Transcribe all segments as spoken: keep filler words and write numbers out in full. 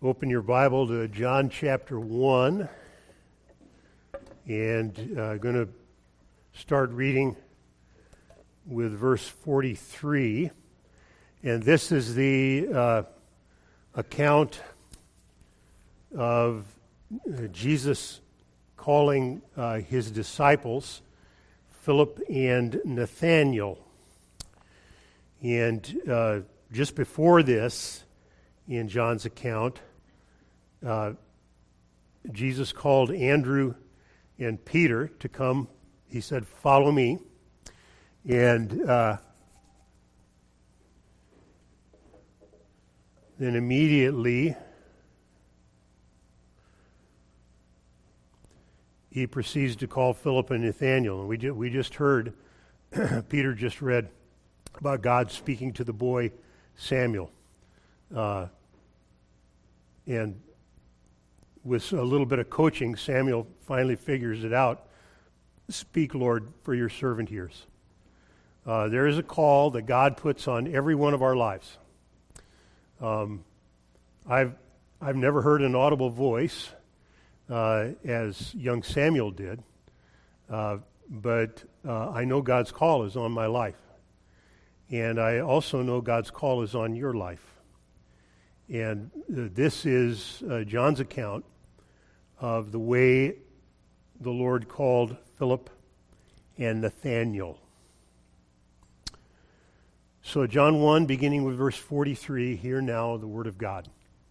Open your Bible to John chapter one, and I'm uh, going to start reading with verse forty-three. And this is the uh, account of Jesus calling uh, his disciples, Philip and Nathanael. And uh, just before this, in John's account, uh, Jesus called Andrew and Peter to come. He said, "Follow me." And uh, then immediately he proceeds to call Philip and Nathanael. And we, ju- we just heard, Peter just read about God speaking to the boy Samuel. Uh, and with a little bit of coaching, Samuel finally figures it out. "Speak, Lord, for your servant hears." Uh, there is a call that God puts on every one of our lives. Um, I've I've never heard an audible voice uh, as young Samuel did, uh, but uh, I know God's call is on my life, and I also know God's call is on your life. And uh, this is uh, John's account of the way the Lord called Philip and Nathanael. So John one, beginning with verse forty-three, hear now the word of God.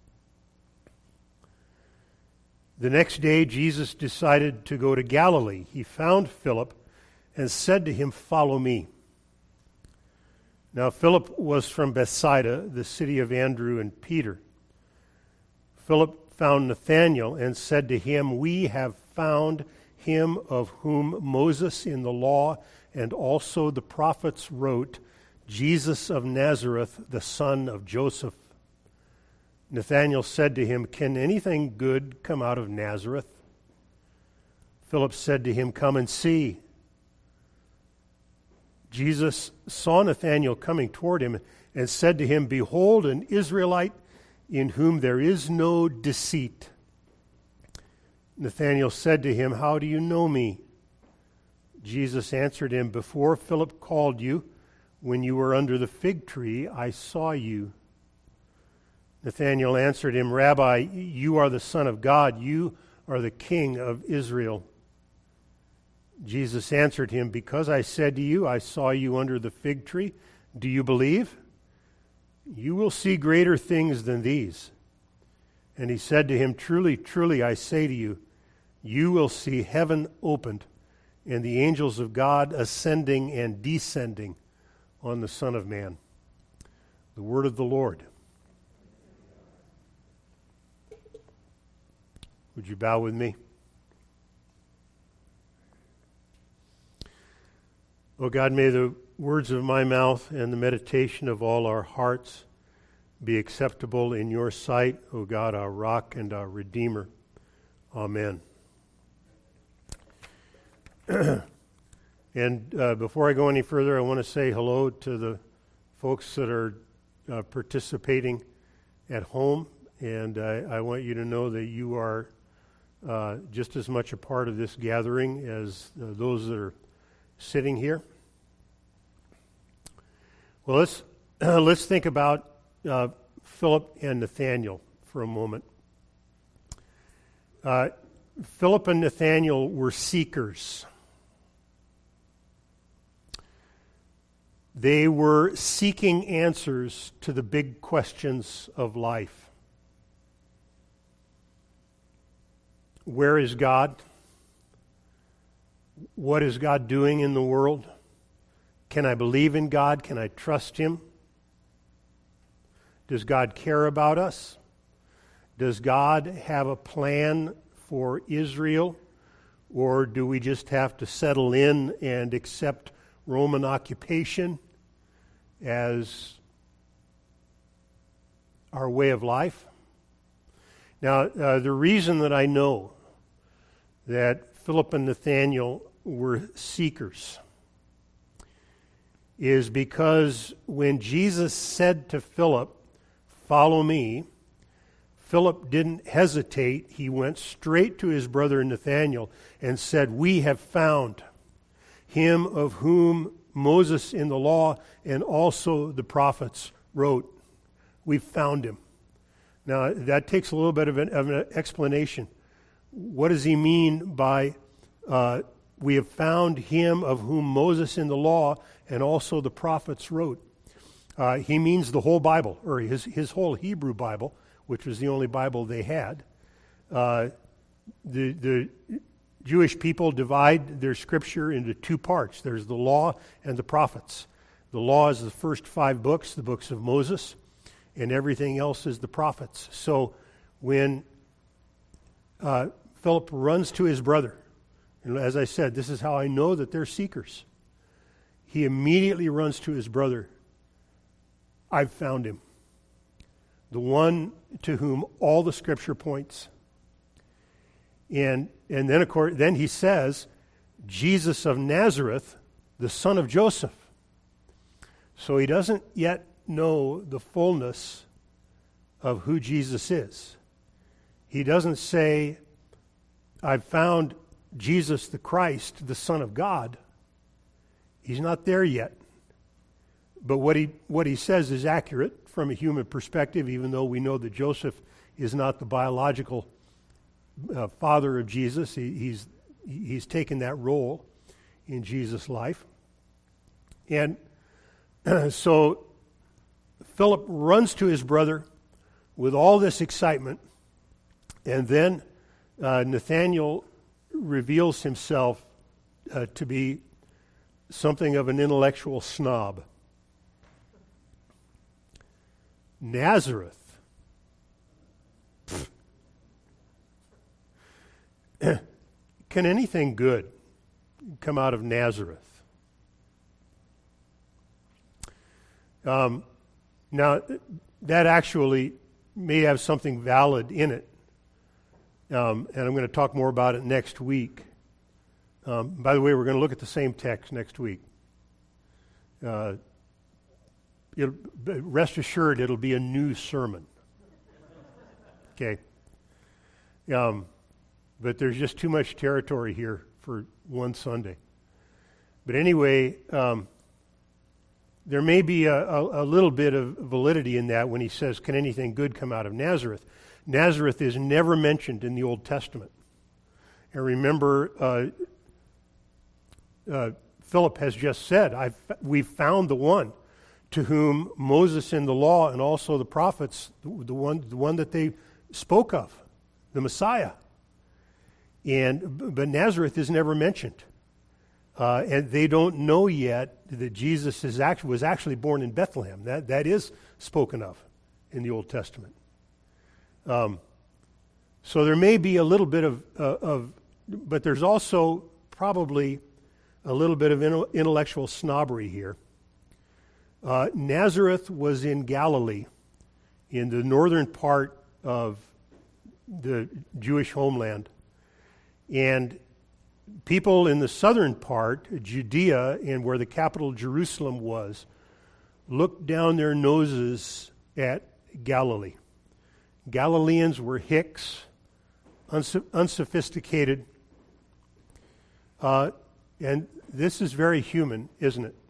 The next day Jesus decided to go to Galilee. He found Philip and said to him, "Follow me." Now Philip was from Bethsaida, the city of Andrew and Peter. Philip found Nathanael and said to him, "We have found him of whom Moses in the law and also the prophets wrote, Jesus of Nazareth, the son of Joseph." Nathanael said to him, "Can anything good come out of Nazareth?" Philip said to him, "Come and see." Jesus saw Nathanael coming toward him and said to him, "Behold, an Israelite in whom there is no deceit." Nathanael said to him, "How do you know me?" Jesus answered him, "Before Philip called you, when you were under the fig tree, I saw you." Nathanael answered him, "Rabbi, you are the Son of God. You are the King of Israel." Jesus answered him, "Because I said to you, I saw you under the fig tree, do you believe? You will see greater things than these." And he said to him, "Truly, truly, I say to you, you will see heaven opened and the angels of God ascending and descending on the Son of Man." The word of the Lord. Would you bow with me? O God, may the words of my mouth and the meditation of all our hearts be acceptable in your sight, O God, our rock and our redeemer. Amen. And uh, before I go any further, I want to say hello to the folks that are uh, participating at home, and I, I want you to know that you are uh, just as much a part of this gathering as uh, those that are sitting here. Well, let's uh, let's think about uh, Philip and Nathanael for a moment. Uh, Philip and Nathanael were seekers. They were seeking answers to the big questions of life. Where is God? What is God doing in the world? Can I believe in God? Can I trust Him? Does God care about us? Does God have a plan for Israel? Or do we just have to settle in and accept Roman occupation as our way of life? Now, uh, the reason that I know that Philip and Nathanael were seekers is because when Jesus said to Philip, "Follow me," Philip didn't hesitate. He went straight to his brother Nathanael and said, "We have found him of whom Moses in the law and also the prophets wrote." We've found him. Now, that takes a little bit of an, of an explanation. What does he mean by uh, we have found him of whom Moses in the law and also the prophets wrote? Uh, he means the whole Bible, or his, his whole Hebrew Bible, which was the only Bible they had. Uh, the, the Jewish people divide their scripture into two parts. There's the law and the prophets. The law is the first five books, the books of Moses, and everything else is the prophets. So when uh, Philip runs to his brother, and as I said, this is how I know that they're seekers. He immediately runs to his brother. "I've found him, the one to whom all the scripture points." And and then of course, then he says, "Jesus of Nazareth, the son of Joseph." So he doesn't yet know the fullness of who Jesus is. He doesn't say, "I've found Jesus the Christ, the Son of God." He's not there yet. But what he what he says is accurate from a human perspective, even though we know that Joseph is not the biological uh, father of Jesus. He, he's he's taken that role in Jesus' life. And uh, so Philip runs to his brother with all this excitement, and then uh, Nathanael reveals himself uh, to be something of an intellectual snob. Nazareth. Can anything good come out of Nazareth? Um, now, that actually may have something valid in it, um, and I'm going to talk more about it next week. Um, by the way, we're going to look at the same text next week. Uh, It'll, rest assured, it'll be a new sermon. Okay. Um, but there's just too much territory here for one Sunday. But anyway, um, there may be a, a, a little bit of validity in that when he says, "Can anything good come out of Nazareth?" Nazareth is never mentioned in the Old Testament. And remember, uh, uh, Philip has just said, I've, we've found the one to whom Moses in the law and also the prophets, the, the one the one that they spoke of, the Messiah. And but Nazareth is never mentioned. Uh, and they don't know yet that Jesus is actually, was actually born in Bethlehem. That that is spoken of in the Old Testament. Um, so there may be a little bit of, uh, of, but there's also probably a little bit of intellectual snobbery here. Uh, Nazareth was in Galilee, in the northern part of the Jewish homeland. And people in the southern part, Judea, and where the capital Jerusalem was, looked down their noses at Galilee. Galileans were hicks, uns- unsophisticated. Uh, and this is very human, isn't it?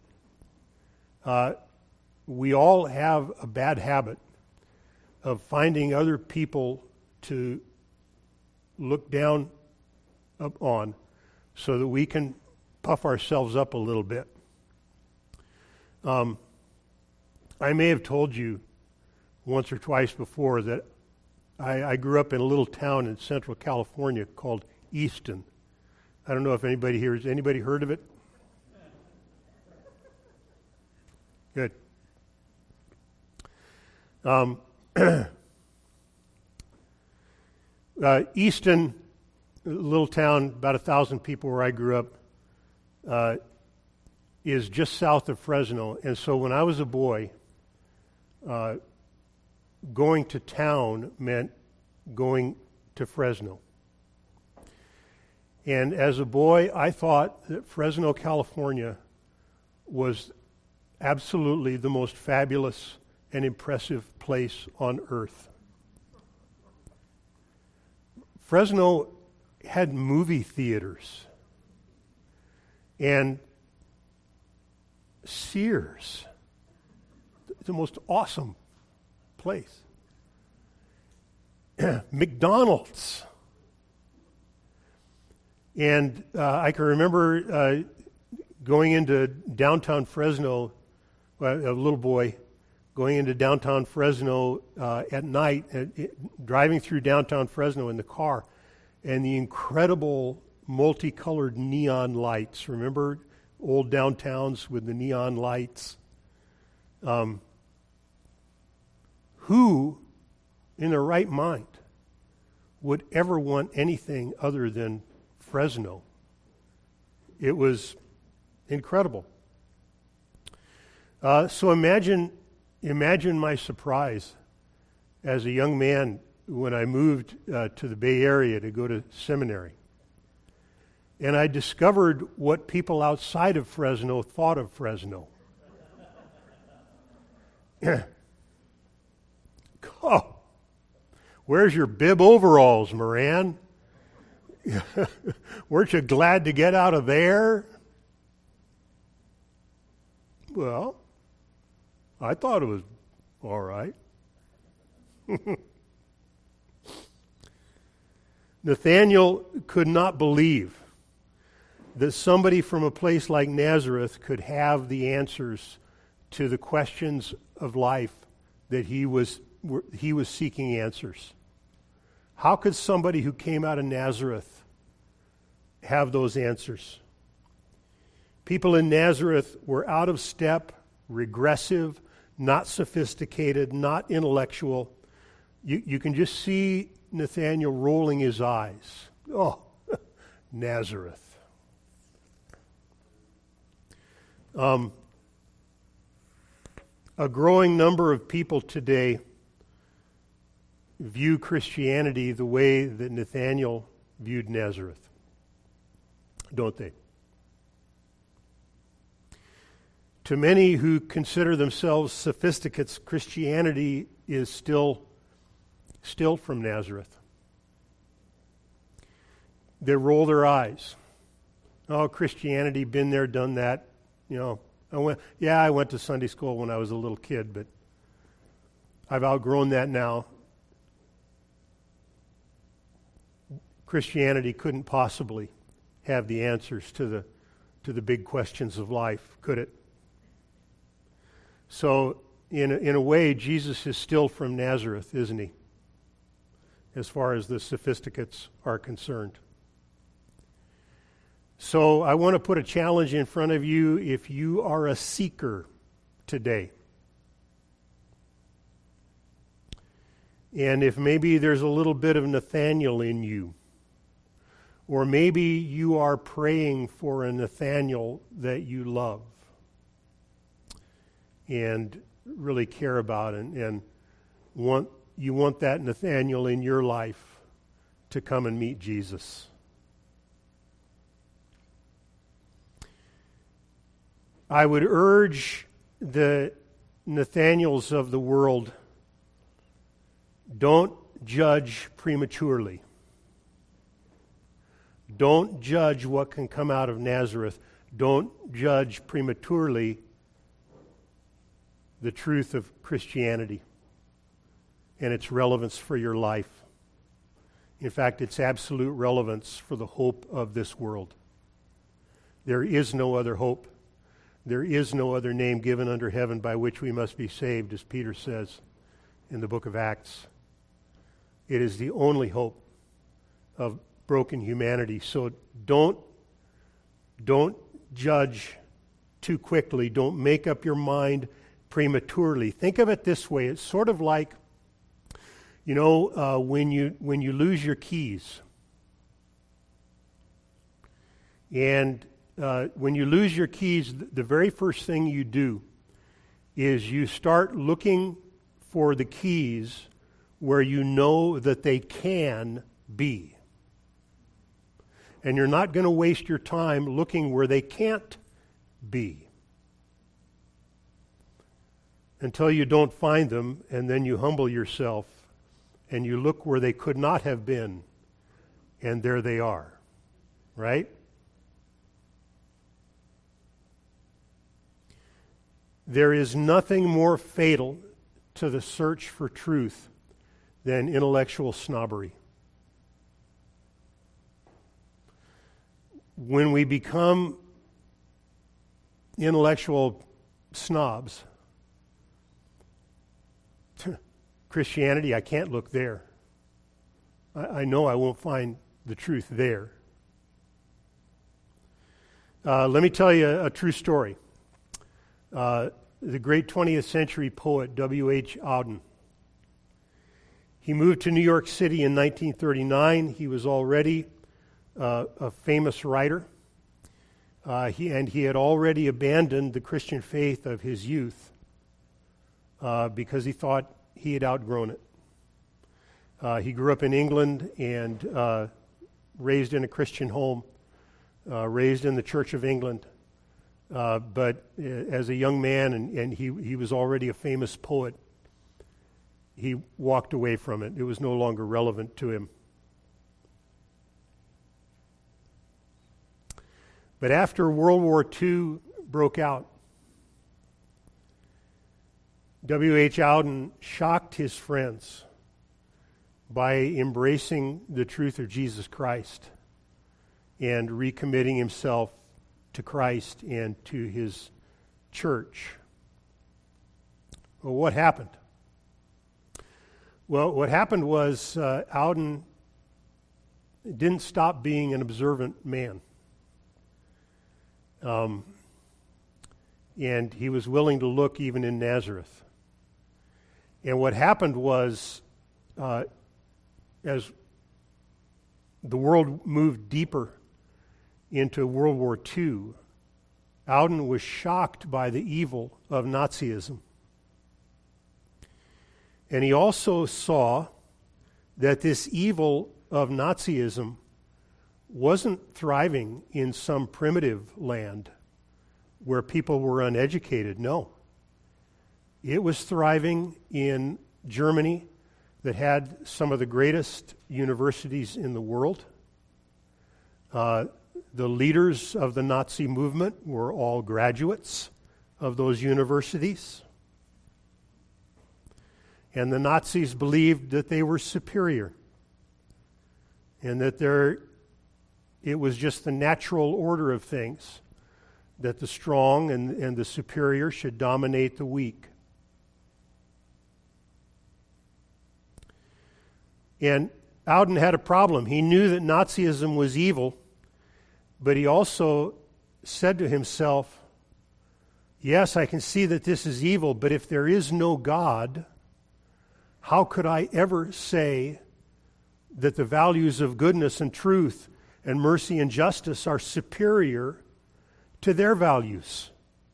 Uh, we all have a bad habit of finding other people to look down up on so that we can puff ourselves up a little bit. Um, I may have told you once or twice before that I, I grew up in a little town in Central California called Easton. I don't know if anybody here has anybody heard of it? Good. Um, uh, Easton, a little town, about a thousand people where I grew up, uh, is just south of Fresno. And so when I was a boy, uh, going to town meant going to Fresno. And as a boy, I thought that Fresno, California was absolutely the most fabulous and impressive place on earth. Fresno had movie theaters and Sears. It's the most awesome place. McDonald's. And uh, I can remember uh, going into downtown Fresno, uh, a little boy, going into downtown Fresno uh, at night, uh, it, driving through downtown Fresno in the car, and the incredible multicolored neon lights. Remember old downtowns with the neon lights? Um, who in their right mind would ever want anything other than Fresno? It was incredible. Uh, so imagine, imagine my surprise as a young man when I moved uh, to the Bay Area to go to seminary. And I discovered what people outside of Fresno thought of Fresno. Oh, where's your bib overalls, Moran? Weren't you glad to get out of there? Well, I thought it was all right. Nathanael could not believe that somebody from a place like Nazareth could have the answers to the questions of life that he was he was seeking answers. How could somebody who came out of Nazareth have those answers? People in Nazareth were out of step, regressive, not sophisticated, not intellectual. You, you can just see Nathanael rolling his eyes. Oh, Nazareth. Um, a growing number of people today view Christianity the way that Nathanael viewed Nazareth, don't they? To many who consider themselves sophisticates, Christianity is still, still from Nazareth. They roll their eyes. Oh, Christianity, been there, done that. You know, I went, yeah, I went to Sunday school when I was a little kid, but I've outgrown that now. Christianity couldn't possibly have the answers to the to the big questions of life, could it? So, in a, in a way, Jesus is still from Nazareth, isn't he? As far as the sophisticates are concerned. So, I want to put a challenge in front of you if you are a seeker today. And if maybe there's a little bit of Nathanael in you, or maybe you are praying for a Nathanael that you love and really care about, and, and want you want that Nathanael in your life to come and meet Jesus. I would urge the Nathanaels of the world, don't judge prematurely. Don't judge what can come out of Nazareth. Don't judge prematurely the truth of Christianity and its relevance for your life. In fact, its absolute relevance for the hope of this world. There is no other hope. There is no other name given under heaven by which we must be saved, as Peter says in the book of Acts. It is the only hope of broken humanity. So don't, don't judge too quickly. Don't make up your mind prematurely. Think of it this way. It's sort of like, you know, uh, when you when you lose your keys. And uh, when you lose your keys, the very first thing you do is you start looking for the keys where you know that they can be. And you're not going to waste your time looking where they can't be until you don't find them, and then you humble yourself and you look where they could not have been and there they are, right? There is nothing more fatal to the search for truth than intellectual snobbery. When we become intellectual snobs, Christianity, I can't look there. I, I know I won't find the truth there. Uh, let me tell you a, a true story. Uh, the great twentieth century poet W H Auden. He moved to New York City in nineteen thirty-nine. He was already uh, a famous writer. Uh, he, and he had already abandoned the Christian faith of his youth uh, because he thought he had outgrown it. Uh, he grew up in England and uh, raised in a Christian home, uh, raised in the Church of England. Uh, but uh, as a young man, and, and he, he was already a famous poet, he walked away from it. It was no longer relevant to him. But after World War Two broke out, W H Auden shocked his friends by embracing the truth of Jesus Christ and recommitting himself to Christ and to his church. Well, what happened? Well, what happened was uh, Auden didn't stop being an observant man. Um, and he was willing to look even in Nazareth. And what happened was, uh, as the world moved deeper into World War Two, Auden was shocked by the evil of Nazism. And he also saw that this evil of Nazism wasn't thriving in some primitive land where people were uneducated. No. It was thriving in Germany that had some of the greatest universities in the world. Uh, the leaders of the Nazi movement were all graduates of those universities. And the Nazis believed that they were superior and that there, it was just the natural order of things that the strong and, and the superior should dominate the weak. And Auden had a problem. He knew that Nazism was evil, but he also said to himself, yes, I can see that this is evil, but if there is no God, how could I ever say that the values of goodness and truth and mercy and justice are superior to their values?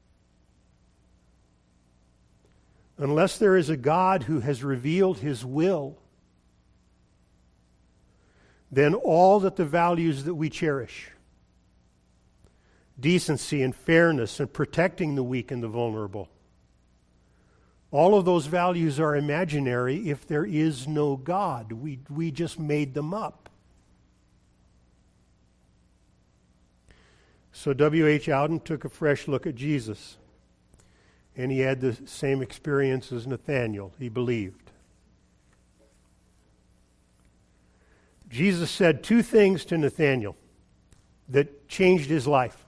Unless there is a God who has revealed his will, then all that the values that we cherish, decency and fairness and protecting the weak and the vulnerable, all of those values are imaginary if there is no God. We, we just made them up. So W H Auden took a fresh look at Jesus, and he had the same experience as Nathanael. He believed. Jesus said two things to Nathanael that changed his life.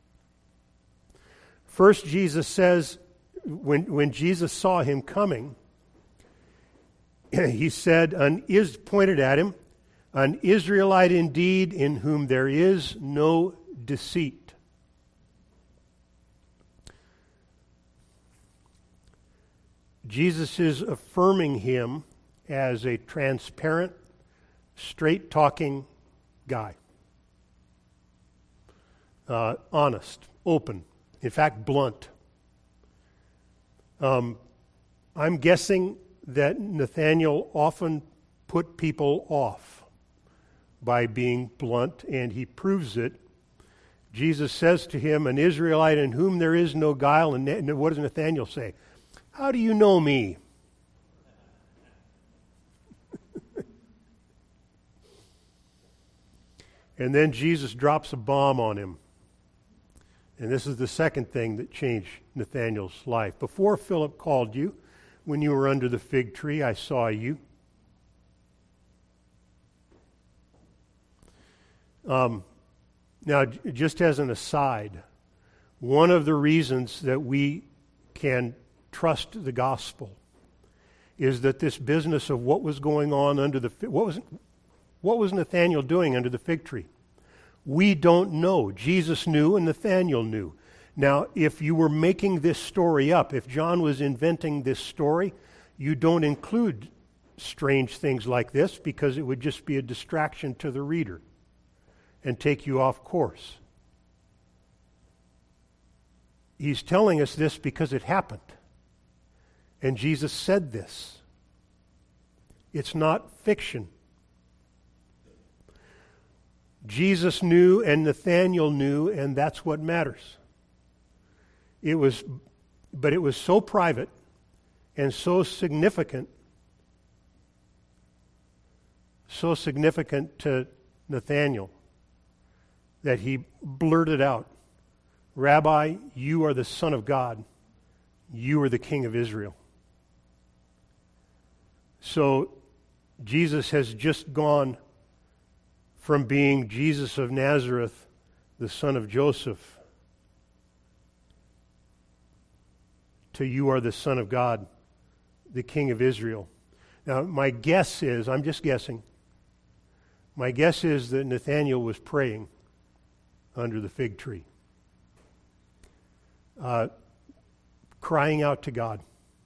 First, Jesus says, when, when Jesus saw him coming, he said, an is pointed at him, an Israelite indeed, in whom there is no deceit. Jesus is affirming him as a transparent, straight-talking guy. Uh, honest, open, in fact, blunt. Um, I'm guessing that Nathanael often put people off by being blunt, and he proves it. Jesus says to him, an Israelite in whom there is no guile, and what does Nathanael say? How do you know me? And then Jesus drops a bomb on him. And this is the second thing that changed Nathanael's life. Before Philip called you, when you were under the fig tree, I saw you. Um, now, just as an aside, one of the reasons that we can trust the gospel is that this business of what was going on under the what was what was Nathanael doing under the fig tree? We don't know. Jesus knew and Nathanael knew. Now, if you were making this story up, if John was inventing this story, you don't include strange things like this because it would just be a distraction to the reader and take you off course. He's telling us this because it happened. And Jesus said this. It's not fiction. Jesus knew and Nathanael knew, and that's what matters. It was, but it was so private and so significant, so significant to Nathanael that he blurted out, "Rabbi, you are the Son of God. You are the King of Israel." So Jesus has just gone from being Jesus of Nazareth, the son of Joseph, to you are the Son of God, the King of Israel. Now, my guess is, I'm just guessing, my guess is that Nathanael was praying under the fig tree, uh, crying out to God.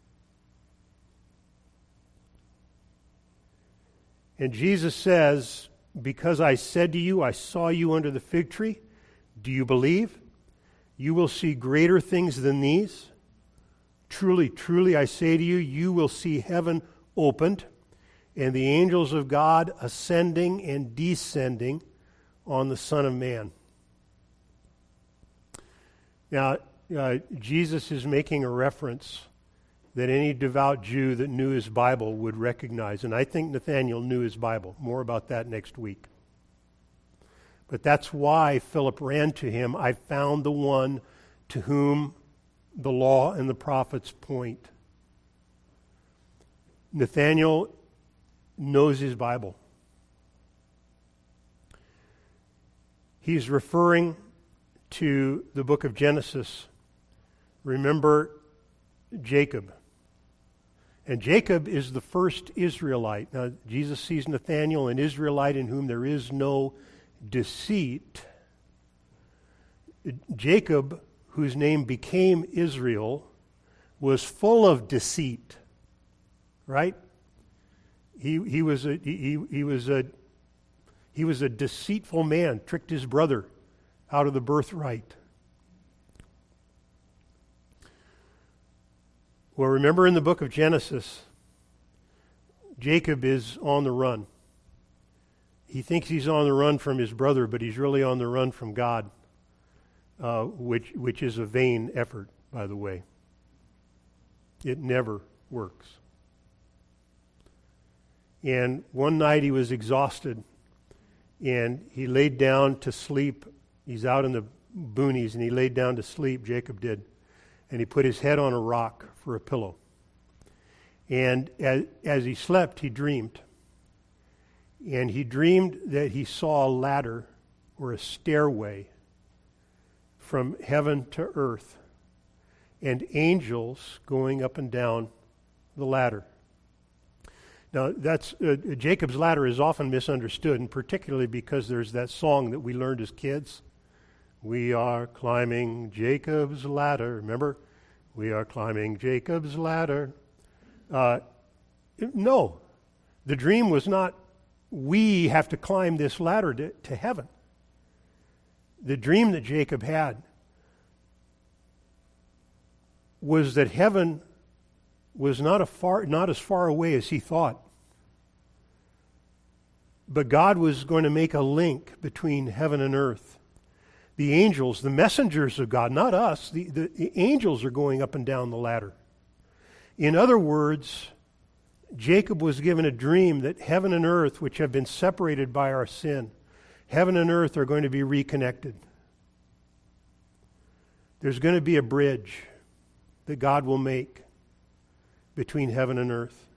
And Jesus says, because I said to you, I saw you under the fig tree, do you believe? You will see greater things than these. Truly, truly, I say to you, you will see heaven opened and the angels of God ascending and descending on the Son of Man. Now, uh, Jesus is making a reference that any devout Jew that knew his Bible would recognize. And I think Nathanael knew his Bible. More about that next week. But that's why Philip ran to him. I found the one to whom the law and the prophets point. Nathanael knows his Bible. He's referring to the book of Genesis. Remember Jacob. And Jacob is the first Israelite. Now, Jesus sees Nathanael, an Israelite in whom there is no deceit. Jacob, whose name became Israel, was full of deceit. Right? He he was a he he was a he was a deceitful man, tricked his brother out of the birthright. Well, remember in the book of Genesis, Jacob is on the run. He thinks he's on the run from his brother, but he's really on the run from God, uh, which which is a vain effort, by the way. It never works. And one night he was exhausted, and he laid down to sleep. He's out in the boonies, and he laid down to sleep, Jacob did. And he put his head on a rock for a pillow. And as, as he slept, he dreamed. And he dreamed that he saw a ladder or a stairway from heaven to earth, and angels going up and down the ladder. Now, that's uh, Jacob's ladder is often misunderstood, and particularly because there's that song that we learned as kids. We are climbing Jacob's ladder. Remember? We are climbing Jacob's ladder. Uh, no, the dream was not, we have to climb this ladder to, to heaven. The dream that Jacob had was that heaven was not a far, not as far away as he thought. But God was going to make a link between heaven and earth. The angels, the messengers of God, not us, the, the, the angels are going up and down the ladder. In other words, Jacob was given a dream that heaven and earth, which have been separated by our sin, Heaven and earth are going to be reconnected. There's going to be a bridge that God will make between heaven and earth.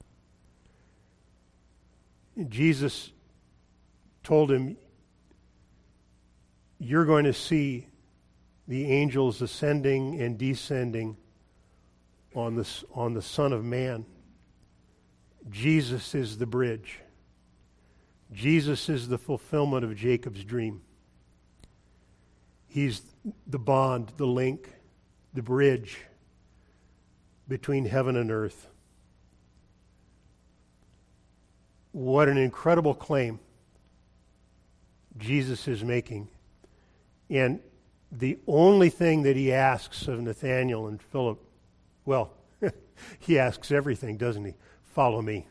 And Jesus told him, you're going to see the angels ascending and descending on the, on the Son of Man. Jesus is the bridge. Jesus is the fulfillment of Jacob's dream. He's the bond, the link, the bridge between heaven and earth. What an incredible claim Jesus is making. And the only thing that he asks of Nathanael and Philip, well, he asks everything, doesn't he? Follow me.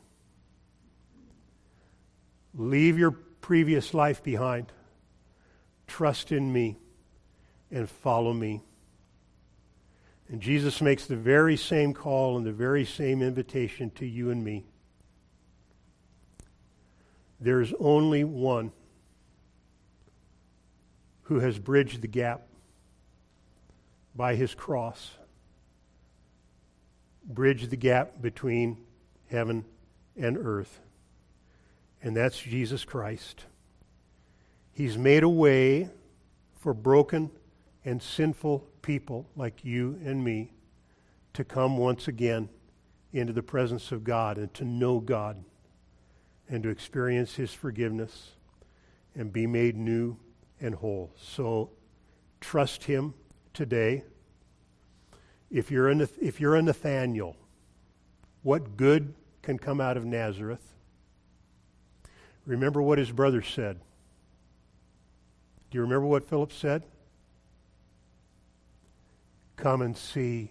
Leave your previous life behind. Trust in me and follow me. And Jesus makes the very same call and the very same invitation to you and me. There's only one who has bridged the gap by his cross. Bridged the gap between heaven and earth. And that's Jesus Christ. He's made a way for broken and sinful people like you and me to come once again into the presence of God and to know God and to experience His forgiveness and be made new and whole. So trust Him today. If you're a, if you're a Nathaniel, what good can come out of Nazareth? Remember what his brother said. Do you remember what Philip said? Come and see.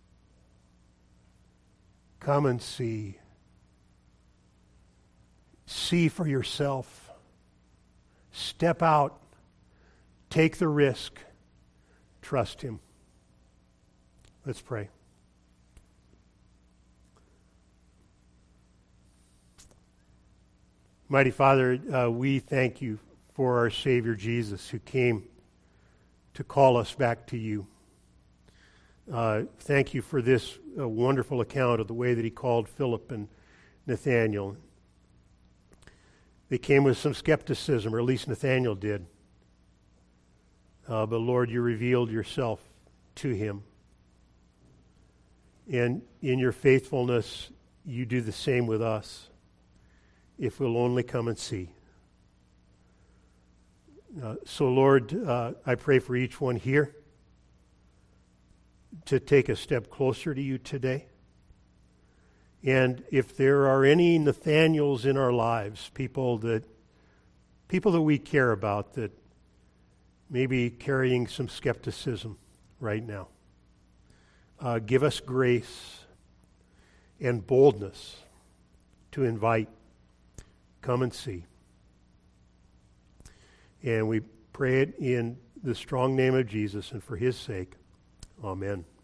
Come and see. See for yourself. Step out. Take the risk. Trust Him. Let's pray. Mighty Father, uh, we thank you for our Savior Jesus, who came to call us back to you. Uh, thank you for this uh, wonderful account of the way that He called Philip and Nathanael. They came with some skepticism, or at least Nathanael did. Uh, but Lord, you revealed yourself to him. And in your faithfulness, you do the same with us, if we'll only come and see. Uh, so, Lord, uh, I pray for each one here to take a step closer to you today. And if there are any Nathaniels in our lives, people that people that we care about that may be carrying some skepticism right now, uh, give us grace and boldness to invite. Come and see. And we pray it in the strong name of Jesus and for His sake. Amen.